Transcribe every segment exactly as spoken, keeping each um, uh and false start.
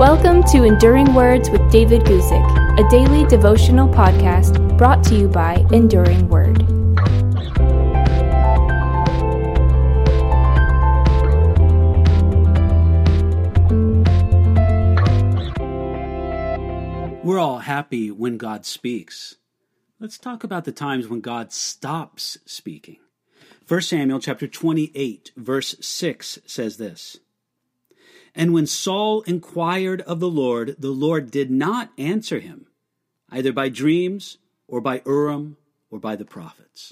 Welcome to Enduring Words with David Guzik, a daily devotional podcast brought to you by Enduring Word. We're all happy when God speaks. Let's talk about the times when God stops speaking. First Samuel chapter twenty-eight, verse six says this. And when Saul inquired of the Lord, the Lord did not answer him, either by dreams or by Urim or by the prophets.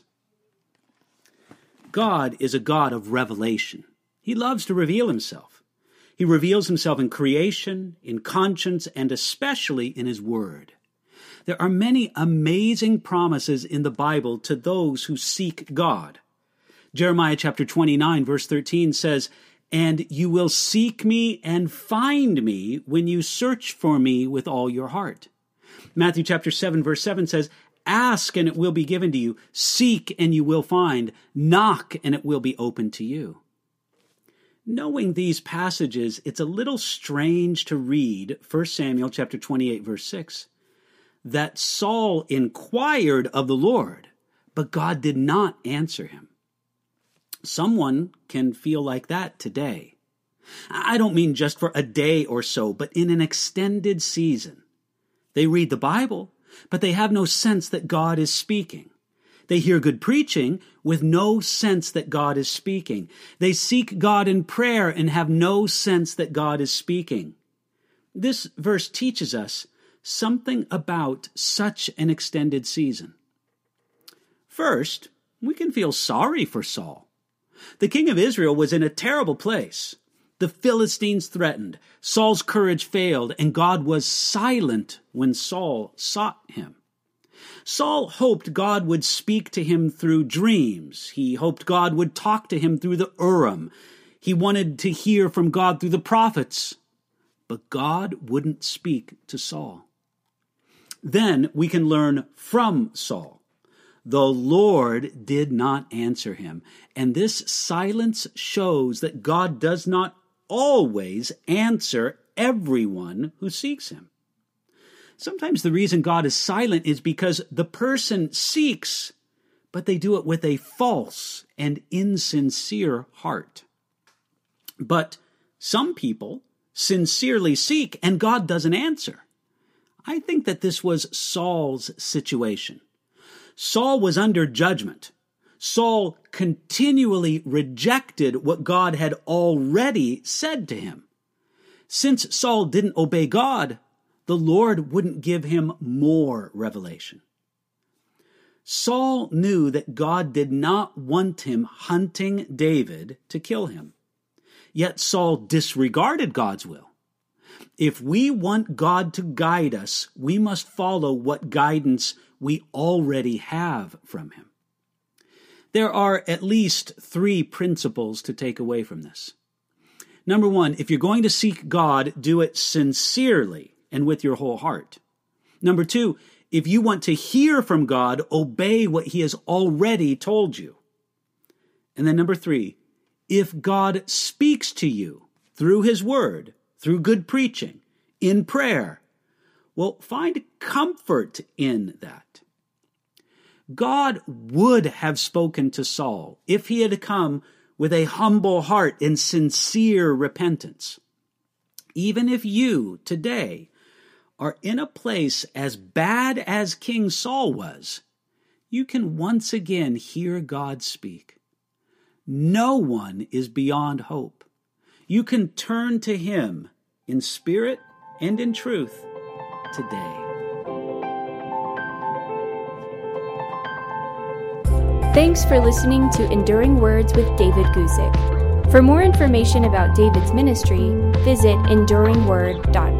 God is a God of revelation. He loves to reveal himself. He reveals himself in creation, in conscience, and especially in his word. There are many amazing promises in the Bible to those who seek God. Jeremiah chapter twenty-nine, verse thirteen says, And you will seek me and find me when you search for me with all your heart. Matthew chapter seven, verse seven says, Ask and it will be given to you. Seek and you will find. Knock and it will be opened to you. Knowing these passages, it's a little strange to read First Samuel chapter twenty-eight, verse six, that Saul inquired of the Lord, but God did not answer him. Someone can feel like that today. I don't mean just for a day or so, but in an extended season. They read the Bible, but they have no sense that God is speaking. They hear good preaching with no sense that God is speaking. They seek God in prayer and have no sense that God is speaking. This verse teaches us something about such an extended season. First, we can feel sorry for Saul. The king of Israel was in a terrible place. The Philistines threatened, Saul's courage failed, and God was silent when Saul sought him. Saul hoped God would speak to him through dreams. He hoped God would talk to him through the Urim. He wanted to hear from God through the prophets. But God wouldn't speak to Saul. Then we can learn from Saul. The Lord did not answer him. And this silence shows that God does not always answer everyone who seeks him. Sometimes the reason God is silent is because the person seeks, but they do it with a false and insincere heart. But some people sincerely seek, and God doesn't answer. I think that this was Saul's situation. Saul was under judgment. Saul continually rejected what God had already said to him. Since Saul didn't obey God, the Lord wouldn't give him more revelation. Saul knew that God did not want him hunting David to kill him. Yet Saul disregarded God's will. If we want God to guide us, we must follow what guidance we already have from him. There are at least three principles to take away from this. Number one, if you're going to seek God, do it sincerely and with your whole heart. Number two, if you want to hear from God, obey what he has already told you. And then number three, if God speaks to you through his word, through good preaching, in prayer, well, find comfort in that. God would have spoken to Saul if he had come with a humble heart and sincere repentance. Even if you today are in a place as bad as King Saul was, you can once again hear God speak. No one is beyond hope. You can turn to him in spirit and in truth today. Thanks for listening to Enduring Words with David Guzik. For more information about David's ministry, visit enduring word dot